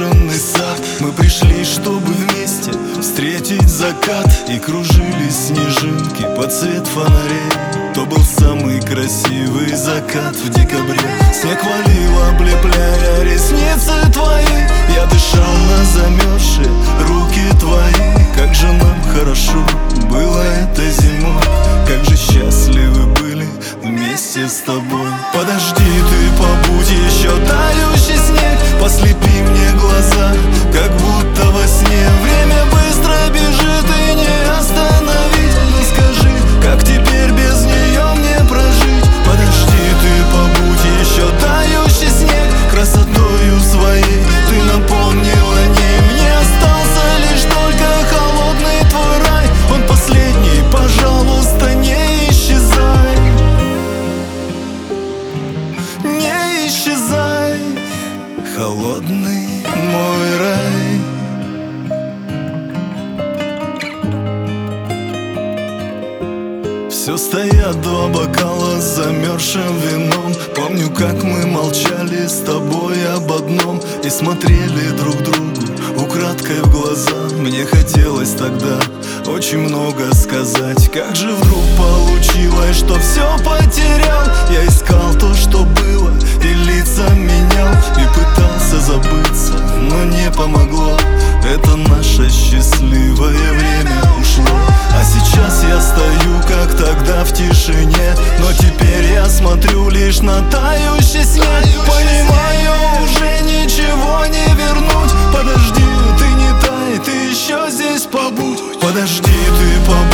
заснеженный сад. Мы пришли, чтобы вместе встретить закат, и кружились снежинки под свет фонарей. То был самый красивый закат в декабре. Снег валил, облепляя ресницы твои. Я дышал на замерзшие руки твои. Как же нам хорошо было этой зимой, как же счастливы были вместе с тобой. Подожди, ты побудь еще, тающий снег, послепи мне глаза, как будто во сне. Время быстро бежит и не остановить. Ну скажи, как теперь без нее мне прожить? Подожди, ты побудь еще, тающий снег, красотою своей ты наполнила ней. Мне остался лишь только холодный твой рай. Он последний, пожалуйста, не исчезай. Не исчезай, холодный мой рай. Все стоят два бокала с замерзшим вином. Помню, как мы молчали с тобой об одном и смотрели друг другу украдкой в глаза. Мне хотелось тогда очень много сказать. Как же вдруг получилось, что все потерял? Я искал то, что было, и лица менял, и пытался забыться, но не помогло. Это наше счастливое время ушло. А сейчас я стою, как тогда, в тишине, но теперь я смотрю лишь на тающий снег. Понимаю, уже ничего не вернуть. Подожди, ты не тай, ты еще здесь побудь. Подожди, ты побудь.